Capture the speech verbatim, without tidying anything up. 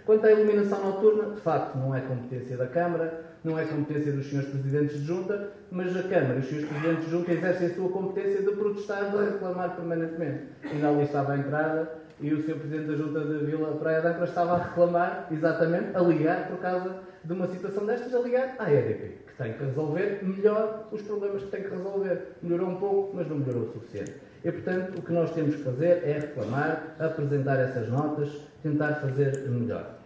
Quanto à iluminação noturna, de facto, não é competência da Câmara, não é competência dos senhores Presidentes de Junta, mas a Câmara e os senhores Presidentes de Junta exercem a sua competência de protestar, de reclamar permanentemente. Ainda ali estava a entrada e o senhor Presidente da Junta de Vila Praia de Ancra estava a reclamar, exatamente, a ligar por causa de uma situação destas, a ligar à E D P, que tem que resolver melhor os problemas que tem que resolver. Melhorou um pouco, mas não melhorou o suficiente. E, portanto, o que nós temos que fazer é reclamar, apresentar essas notas, tentar fazer melhor.